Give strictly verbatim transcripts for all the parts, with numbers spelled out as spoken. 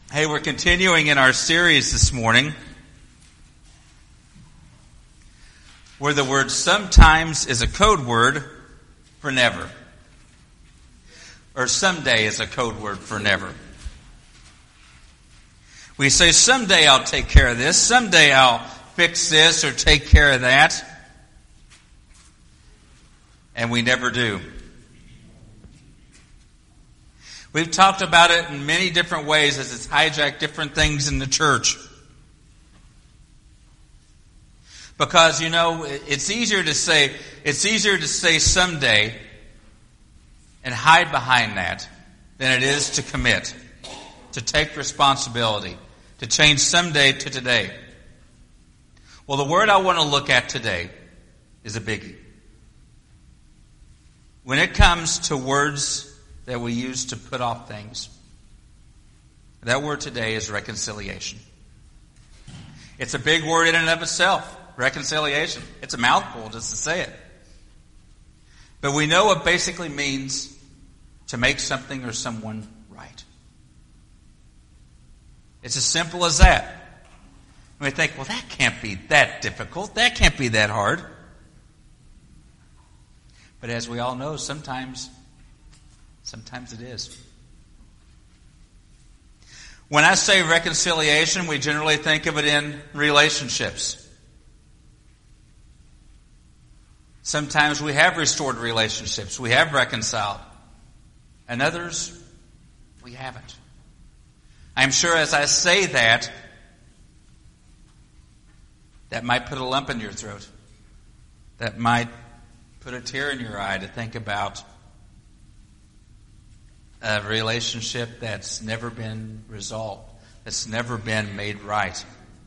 Hey, we're continuing in our series this morning where the word sometimes is a code word for never. Or someday is a code word for never. We say, someday I'll take care of this, someday I'll fix this or take care of that. And we never do. We've talked about it in many different ways as it's hijacked different things in the church. Because, you know, it's easier to say, it's easier to say someday and hide behind that than it is to commit, to take responsibility, to change someday to today. Well, the word I want to look at today is a biggie. When it comes to words that we use to put off things, that word today is reconciliation. It's a big word in and of itself, reconciliation. It's a mouthful just to say it. But we know it basically means to make something or someone right. It's as simple as that. And we think, well, that can't be that difficult. That can't be that hard. But as we all know, sometimes, sometimes it is. When I say reconciliation, we generally think of it in relationships. Sometimes we have restored relationships. We have reconciled. And others, we haven't. I'm sure as I say that, that might put a lump in your throat. That might put a tear in your eye to think about a relationship that's never been resolved, that's never been made right.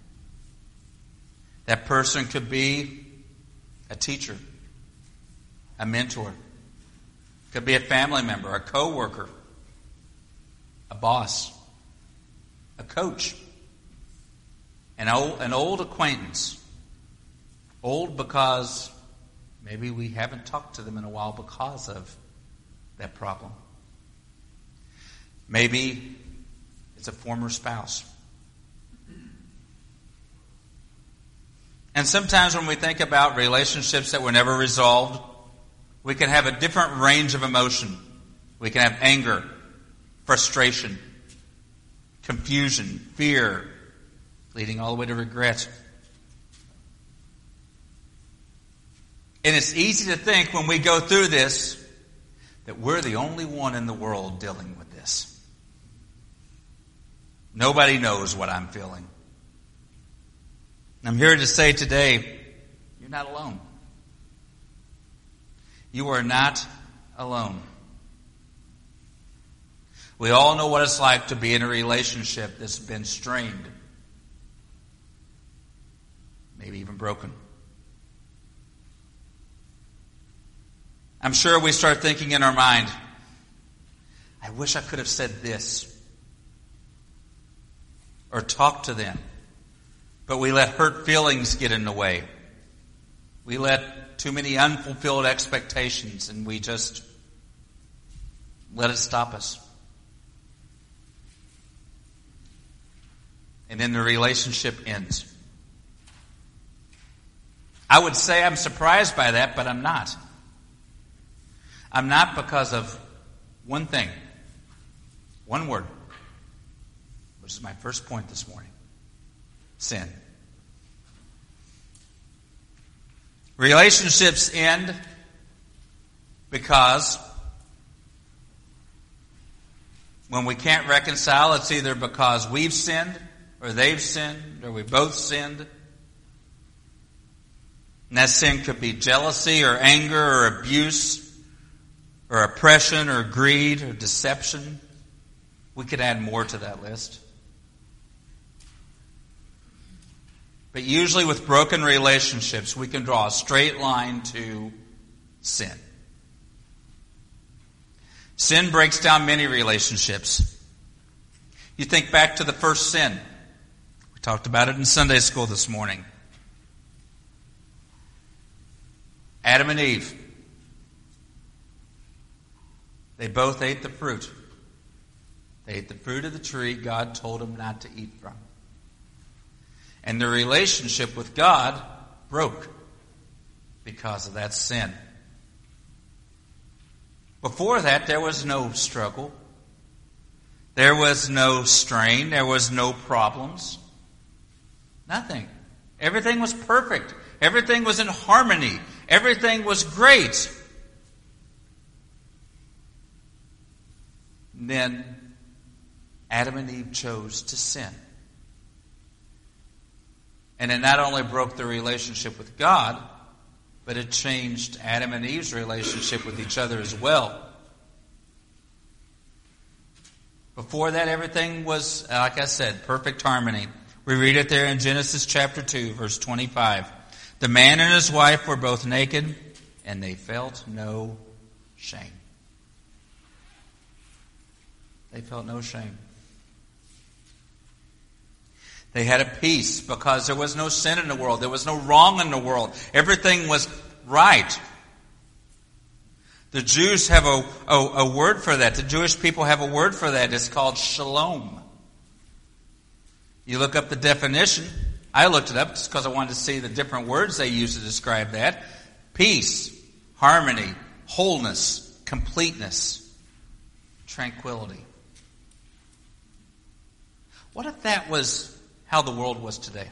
That person could be a teacher, a mentor, could be a family member, a co-worker, a boss, a coach, an old, an old acquaintance. Old because maybe we haven't talked to them in a while because of that problem. Maybe it's a former spouse. And sometimes when we think about relationships that were never resolved, we can have a different range of emotion. We can have anger, frustration, confusion, fear, leading all the way to regret. And it's easy to think when we go through this that we're the only one in the world dealing with this. Nobody knows what I'm feeling. I'm here to say today, you're not alone. You are not alone. We all know what it's like to be in a relationship that's been strained, maybe even broken. I'm sure we start thinking in our mind, I wish I could have said this or talked to them, but we let hurt feelings get in the way. We let too many unfulfilled expectations and we just let it stop us. And then the relationship ends. I would say I'm surprised by that, but I'm not. I'm not because of one thing, one word, which is my first point this morning: sin. Relationships end because when we can't reconcile, it's either because we've sinned or they've sinned or we both sinned. And that sin could be jealousy or anger or abuse or oppression or greed or deception. We could add more to that list. But usually with broken relationships, we can draw a straight line to sin. Sin breaks down many relationships. You think back to the first sin. We talked about it in Sunday school this morning. Adam and Eve. They both ate the fruit. They ate the fruit of the tree God told them not to eat from. And their relationship with God broke because of that sin. Before that, there was no struggle. There was no strain. There was no problems. Nothing. Everything was perfect. Everything was in harmony. Everything was great. And then Adam and Eve chose to sin. And it not only broke their relationship with God, but it changed Adam and Eve's relationship with each other as well. Before that, everything was, like I said, perfect harmony. We read it there in Genesis chapter two, verse twenty-five. The man and his wife were both naked, and they felt no shame. They felt no shame. They had a peace because there was no sin in the world. There was no wrong in the world. Everything was right. The Jews have a, a, a word for that. The Jewish people have a word for that. It's called shalom. You look up the definition. I looked it up just because I wanted to see the different words they use to describe that. Peace, harmony, wholeness, completeness, tranquility. What if that was how the world was today?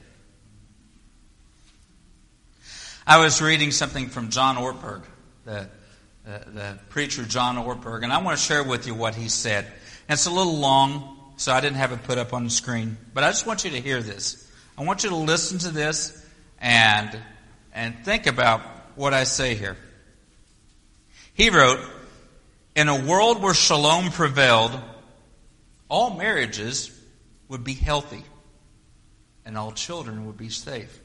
I was reading something from John Ortberg, the, the, the preacher John Ortberg, and I want to share with you what he said. And it's a little long, so I didn't have it put up on the screen. But I just want you to hear this. I want you to listen to this and, and think about what I say here. He wrote, "In a world where shalom prevailed, all marriages would be healthy, and all children would be safe.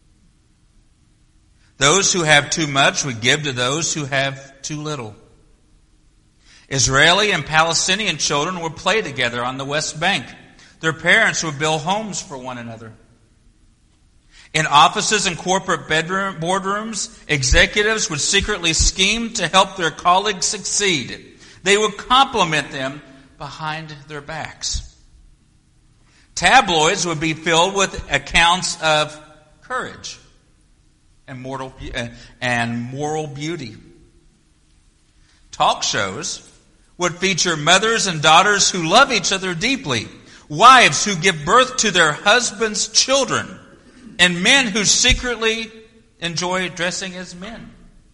Those who have too much would give to those who have too little. Israeli and Palestinian children would play together on the West Bank. Their parents would build homes for one another. In offices and corporate bedroom, boardrooms, executives would secretly scheme to help their colleagues succeed. They would compliment them behind their backs. Tabloids would be filled with accounts of courage and moral, and moral beauty. Talk shows would feature mothers and daughters who love each other deeply, wives who give birth to their husbands' children, and men who secretly enjoy dressing as men.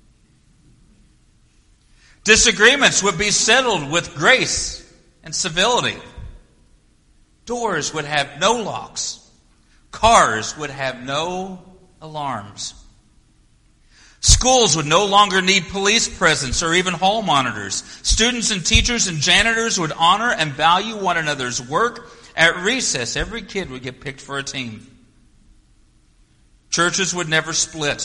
Disagreements would be settled with grace and civility. Doors would have no locks. Cars would have no alarms. Schools would no longer need police presence or even hall monitors. Students and teachers and janitors would honor and value one another's work. At recess, every kid would get picked for a team. Churches would never split.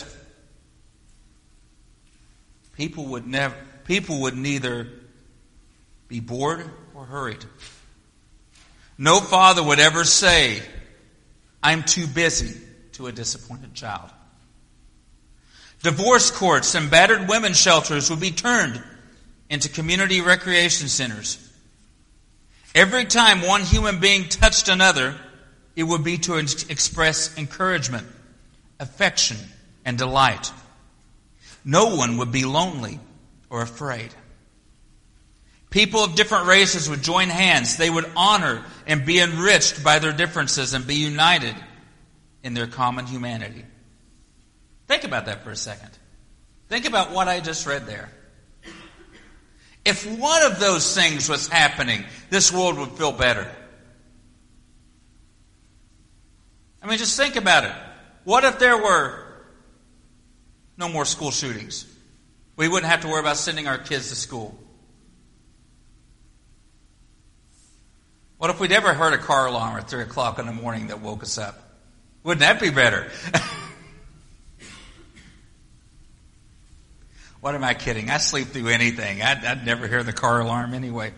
People would never, people would neither be bored or hurried. No father would ever say, "I'm too busy," to a disappointed child. Divorce courts and battered women's shelters would be turned into community recreation centers. Every time one human being touched another, it would be to express encouragement, affection, and delight. No one would be lonely or afraid. People of different races would join hands. They would honor and be enriched by their differences and be united in their common humanity. Think about that for a second. Think about what I just read there. If one of those things was happening, this world would feel better. I mean, just think about it. What if there were no more school shootings? We wouldn't have to worry about sending our kids to school. What if we'd ever heard a car alarm at three o'clock in the morning that woke us up? Wouldn't that be better? What am I kidding? I sleep through anything. I'd, I'd never hear the car alarm anyway.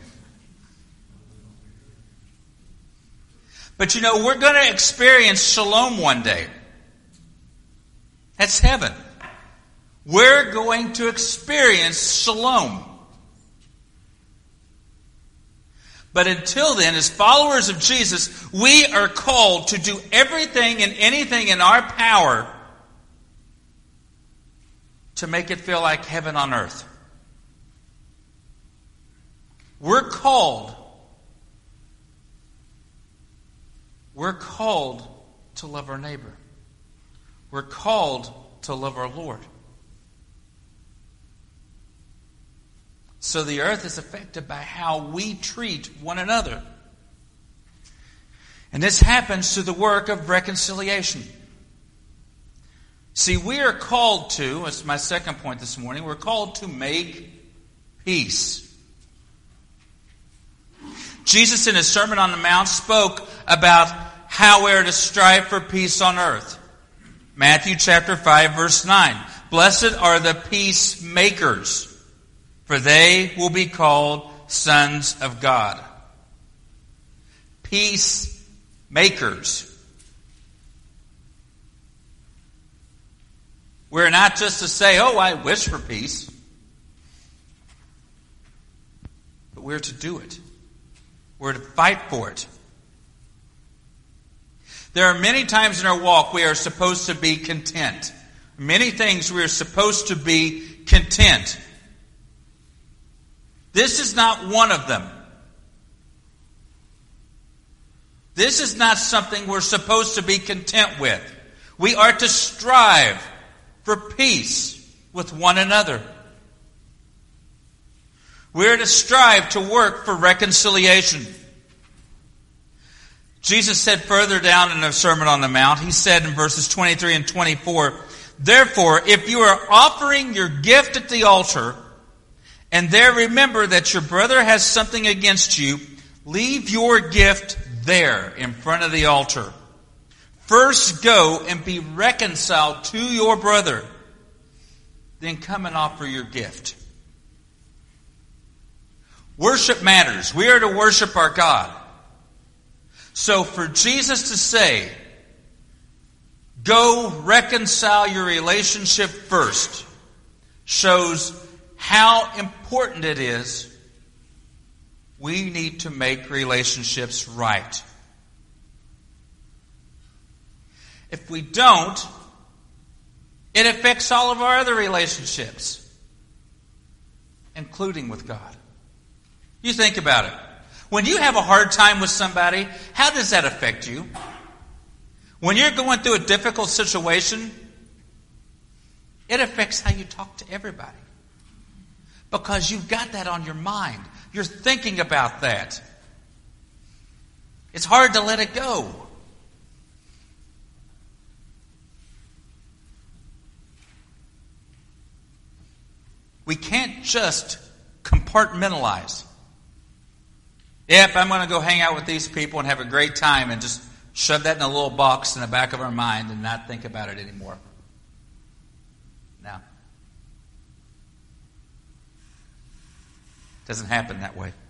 But you know, we're going to experience shalom one day. That's heaven. We're going to experience shalom. But until then, as followers of Jesus, we are called to do everything and anything in our power to make it feel like heaven on earth. We're called. We're called to love our neighbor. We're called to love our Lord. So the earth is affected by how we treat one another. And this happens through the work of reconciliation. See, we are called to, that's my second point this morning, we're called to make peace. Jesus in his Sermon on the Mount spoke about how we are to strive for peace on earth. Matthew chapter five, verse nine. Blessed are the peacemakers, for they will be called sons of God. Peacemakers. We're not just to say, oh, I wish for peace. But we're to do it. We're to fight for it. There are many times in our walk we are supposed to be content. Many things we are supposed to be content. This is not one of them. This is not something we're supposed to be content with. We are to strive for peace with one another. We're to strive to work for reconciliation. Jesus said further down in the Sermon on the Mount, he said in verses twenty-three and twenty-four, therefore, if you are offering your gift at the altar, and there remember that your brother has something against you, leave your gift there in front of the altar. First go and be reconciled to your brother. Then come and offer your gift. Worship matters. We are to worship our God. So for Jesus to say, go reconcile your relationship first, shows how important it is we need to make relationships right. If we don't, it affects all of our other relationships, including with God. You think about it. When you have a hard time with somebody, how does that affect you? When you're going through a difficult situation, it affects how you talk to everybody. Because you've got that on your mind. You're thinking about that. It's hard to let it go. We can't just compartmentalize. Yep, I'm going to go hang out with these people and have a great time and just shove that in a little box in the back of our mind and not think about it anymore. No. It doesn't happen that way.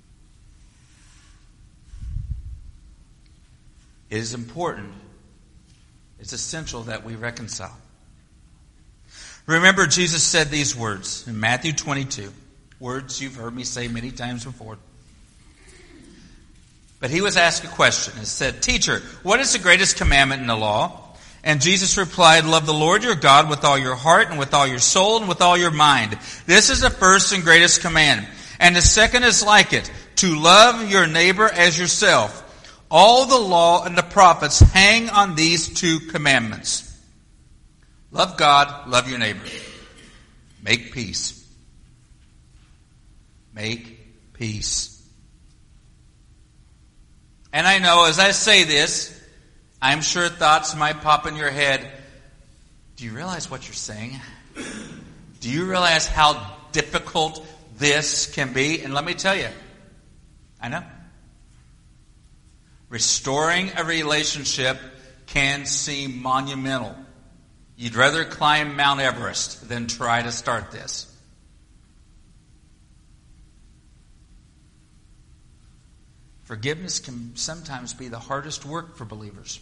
It is important, it's essential that we reconcile. Remember, Jesus said these words in Matthew twenty-two, words you've heard me say many times before. But he was asked a question and said, Teacher, what is the greatest commandment in the law? And Jesus replied, love the Lord your God with all your heart and with all your soul and with all your mind. This is the first and greatest command. And the second is like it, to love your neighbor as yourself. All the law and the prophets hang on these two commandments. Love God, love your neighbor. Make peace. Make peace. And I know as I say this, I'm sure thoughts might pop in your head. Do you realize what you're saying? Do you realize how difficult this can be? And let me tell you, I know. Restoring a relationship can seem monumental. You'd rather climb Mount Everest than try to start this. Forgiveness can sometimes be the hardest work for believers.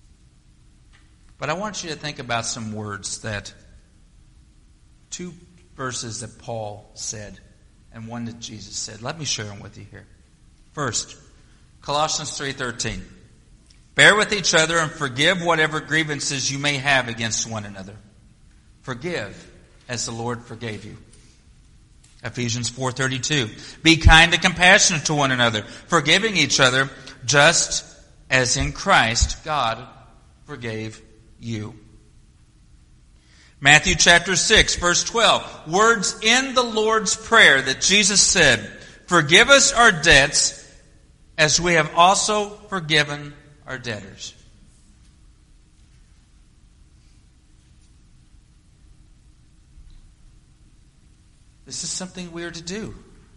But I want you to think about some words that two verses that Paul said and one that Jesus said. Let me share them with you here. First, Colossians three thirteen. Bear with each other and forgive whatever grievances you may have against one another. Forgive as the Lord forgave you. Ephesians four thirty-two. Be kind and compassionate to one another, forgiving each other just as in Christ God forgave you. Matthew chapter six, verse twelve. Words in the Lord's Prayer that Jesus said, forgive us our debts as we have also forgiven our debtors. This is something we are to do.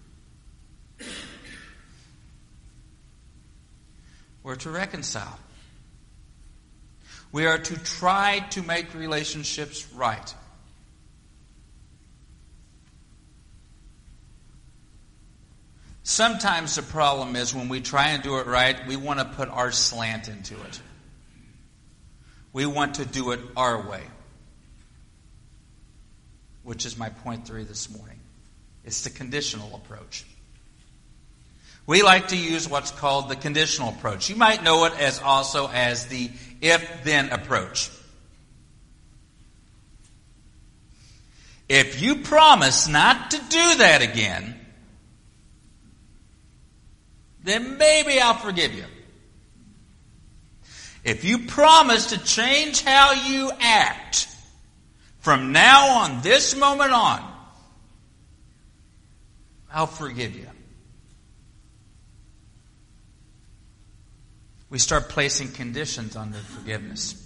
We're to reconcile. We are to try to make relationships right. Sometimes the problem is when we try and do it right, we want to put our slant into it. We want to do it our way. Which is my point three this morning. It's the conditional approach. We like to use what's called the conditional approach. You might know it as also as the if-then approach. If you promise not to do that again, then maybe I'll forgive you. If you promise to change how you act from now on, this moment on, I'll forgive you. We start placing conditions on their forgiveness.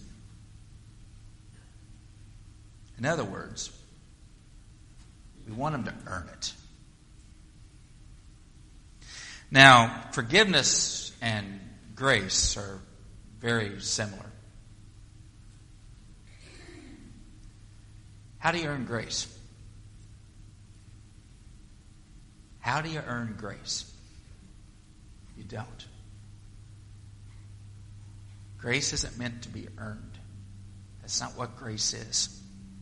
In other words, we want them to earn it. Now, forgiveness and grace are very similar. How do you earn grace? How do you earn grace? You don't. Grace isn't meant to be earned. That's not what grace is.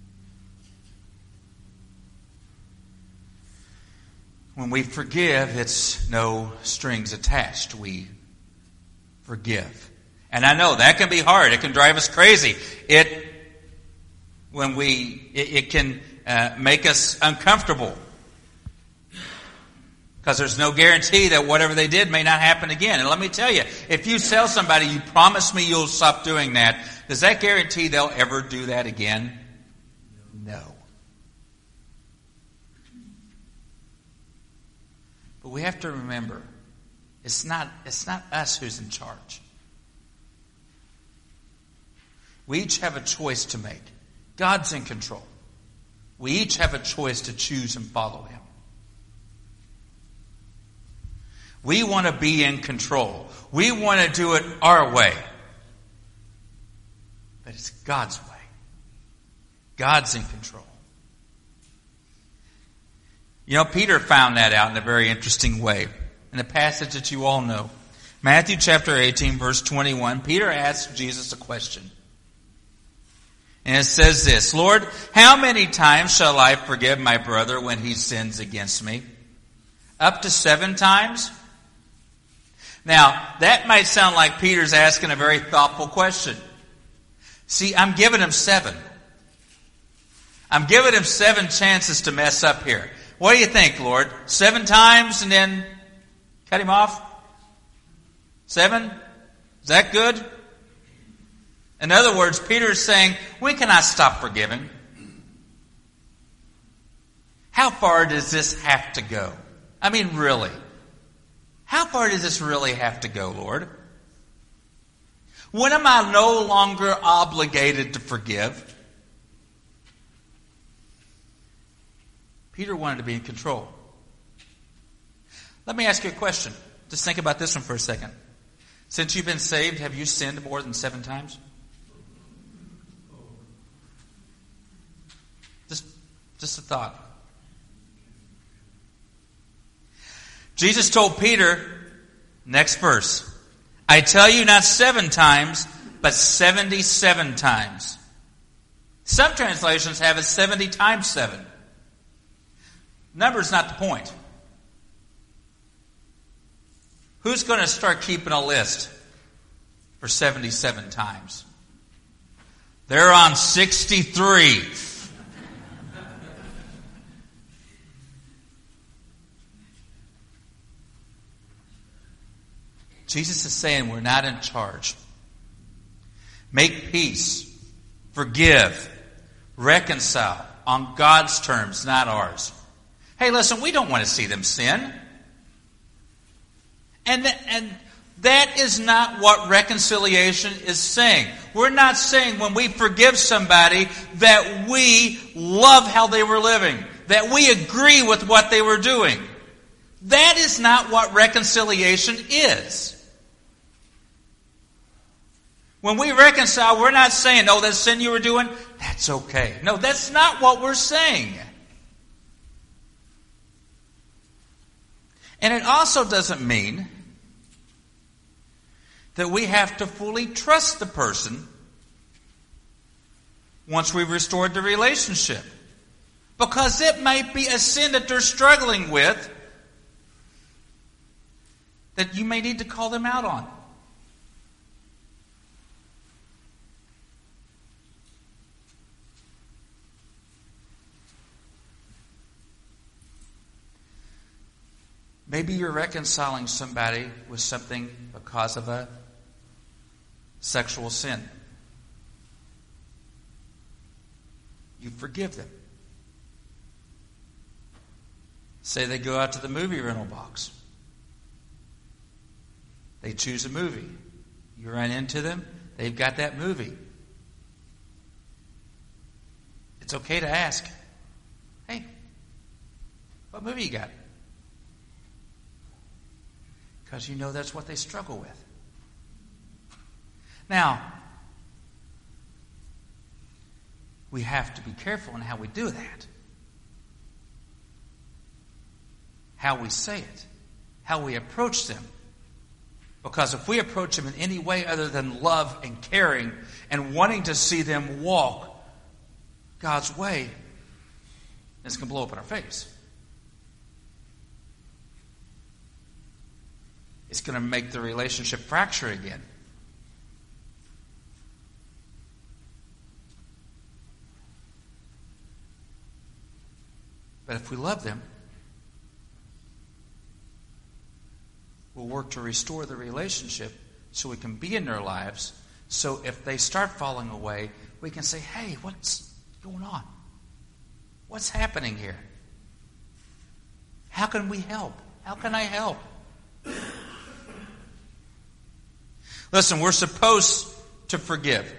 When we forgive, it's no strings attached. We forgive. And I know that can be hard. It can drive us crazy. It, when we, it, it can uh, make us uncomfortable. Because there's no guarantee that whatever they did may not happen again. And let me tell you, if you tell somebody, you promise me you'll stop doing that, does that guarantee they'll ever do that again? No. But we have to remember, it's not, it's not us who's in charge. We each have a choice to make. God's in control. We each have a choice to choose and follow Him. We want to be in control. We want to do it our way. But it's God's way. God's in control. You know, Peter found that out in a very interesting way. In a passage that you all know. Matthew chapter eighteen, verse twenty-one, Peter asked Jesus a question. And it says this, Lord, how many times shall I forgive my brother when he sins against me? Up to seven times? Now, that might sound like Peter's asking a very thoughtful question. See, I'm giving him seven. I'm giving him seven chances to mess up here. What do you think, Lord? Seven times and then cut him off? Seven? Is that good? In other words, Peter is saying, when can I stop forgiving? How far does this have to go? I mean, really. How far does this really have to go, Lord? When am I no longer obligated to forgive? Peter wanted to be in control. Let me ask you a question. Just think about this one for a second. Since you've been saved, have you sinned more than seven times? Just, just a thought. Jesus told Peter, next verse, I tell you not seven times, but seventy-seven times. Some translations have it seventy times seven. Number's not the point. Who's going to start keeping a list for seventy-seven times? They're on sixty-three. Jesus is saying we're not in charge. Make peace. Forgive. Reconcile on God's terms, not ours. Hey, listen, we don't want to see them sin. And, and that is not what reconciliation is saying. We're not saying when we forgive somebody that we love how they were living, that we agree with what they were doing. That is not what reconciliation is. When we reconcile, we're not saying, oh, that sin you were doing, that's okay. No, that's not what we're saying. And it also doesn't mean that we have to fully trust the person once we've restored the relationship. Because it might be a sin that they're struggling with that you may need to call them out on. Maybe you're reconciling somebody with something because of a sexual sin. You forgive them. Say they go out to the movie rental box. They choose a movie. You run into them. They've got that movie. It's okay to ask, hey, what movie you got? Because you know that's what they struggle with. Now, we have to be careful in how we do that. How we say it. How we approach them. Because if we approach them in any way other than love and caring and wanting to see them walk God's way, it's going to blow up in our face. It's going to make the relationship fracture again. But if we love them, we'll work to restore the relationship so we can be in their lives. So if they start falling away, we can say, hey, what's going on? What's happening here? How can we help? How can I help? Listen, we're supposed to forgive.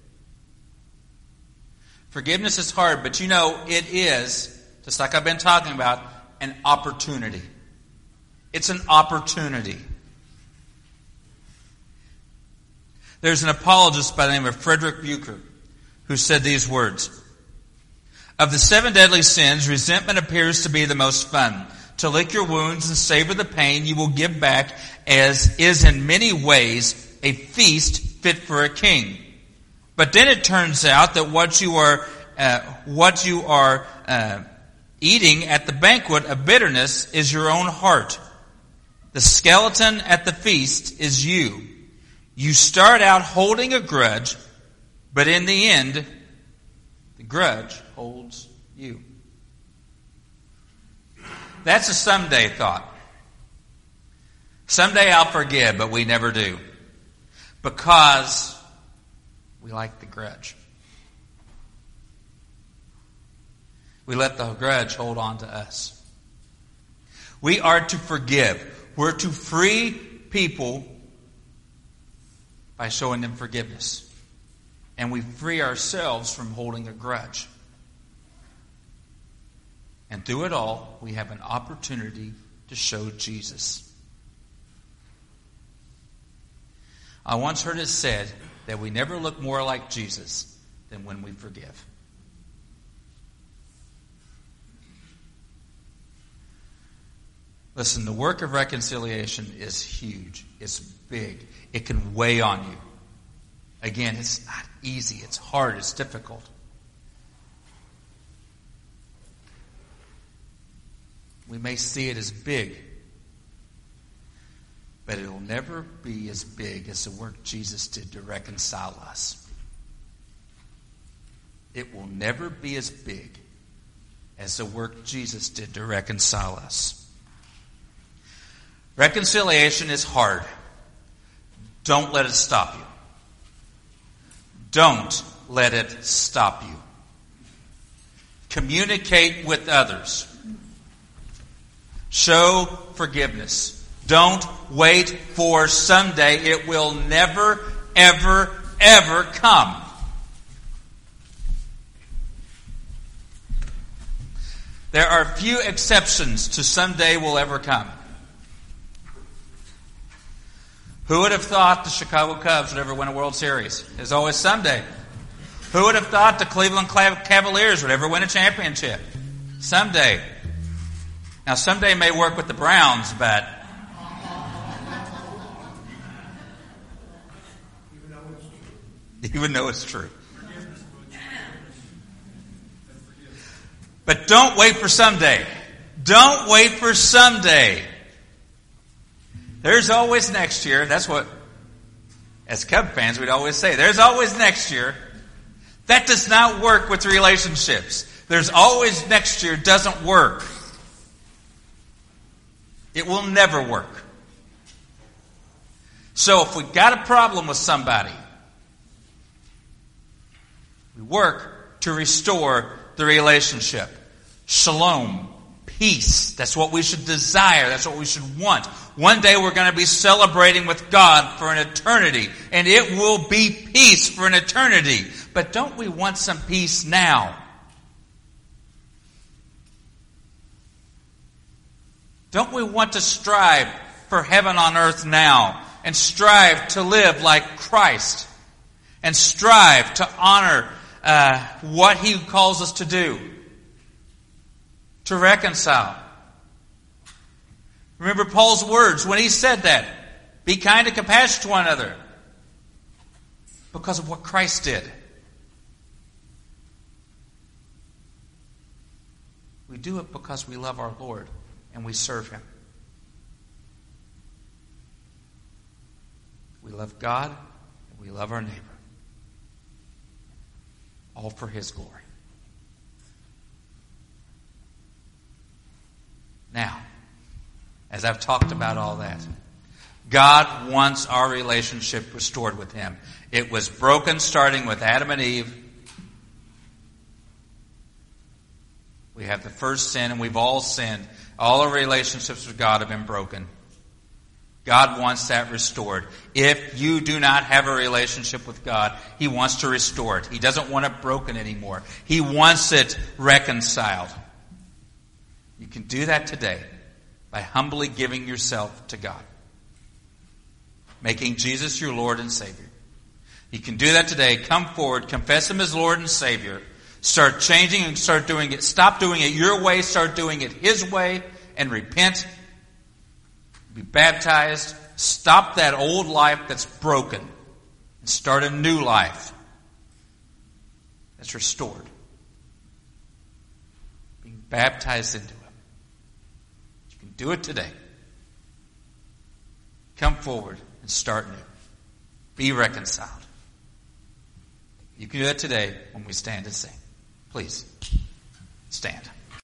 Forgiveness is hard, but you know, it is, just like I've been talking about, an opportunity. It's an opportunity. There's an apologist by the name of Frederick Buechner who said these words. Of the seven deadly sins, resentment appears to be the most fun. To lick your wounds and savor the pain you will give back, as is in many ways a feast fit for a king. But then it turns out that what you are uh, what you are uh, eating at the banquet of bitterness is your own heart. The skeleton at the feast is you. You start out holding a grudge, but in the end, the grudge holds you. That's a someday thought. Someday I'll forgive, but we never do. Because we like the grudge. We let the grudge hold on to us. We are to forgive. We're to free people by showing them forgiveness. And we free ourselves from holding a grudge. And through it all, we have an opportunity to show Jesus. I once heard it said that we never look more like Jesus than when we forgive. Listen, the work of reconciliation is huge. It's big. It can weigh on you. Again, it's not easy. It's hard. It's difficult. We may see it as big, but it'll never be as big as the work Jesus did to reconcile us. It will never be as big as the work Jesus did to reconcile us. Reconciliation is hard. Don't let it stop you. Don't let it stop you. Communicate with others. Show forgiveness. Don't wait for someday. It will never, ever, ever come. There are few exceptions to someday will ever come. Who would have thought the Chicago Cubs would ever win a World Series? There's always someday. Who would have thought the Cleveland Cavaliers would ever win a championship? Someday. Now, someday may work with the Browns, but even though it's true. But don't wait for someday. Don't wait for someday. There's always next year. That's what, as Cub fans, we'd always say. There's always next year. That does not work with relationships. There's always next year doesn't work. It will never work. So if we've got a problem with somebody, we work to restore the relationship. Shalom. Peace. That's what we should desire. That's what we should want. One day we're going to be celebrating with God for an eternity. And it will be peace for an eternity. But don't we want some peace now? Don't we want to strive for heaven on earth now? And strive to live like Christ? And strive to honor uh, what He calls us to do? To reconcile. Remember Paul's words when he said that. Be kind and compassionate to one another. Because of what Christ did. We do it because we love our Lord and we serve Him. We love God and we love our neighbor. All for His glory. Now, as I've talked about all that, God wants our relationship restored with Him. It was broken starting with Adam and Eve. We have the first sin and we've all sinned. All our relationships with God have been broken. God wants that restored. If you do not have a relationship with God, He wants to restore it. He doesn't want it broken anymore. He wants it reconciled. You can do that today by humbly giving yourself to God. Making Jesus your Lord and Savior. You can do that today. Come forward, confess Him as Lord and Savior. Start changing and start doing it. Stop doing it your way, start doing it His way, and repent. Be baptized. Stop that old life that's broken and start a new life that's restored. Being baptized into it. Do it today. Come forward and start new. Be reconciled. You can do that today when we stand and sing. Please, stand.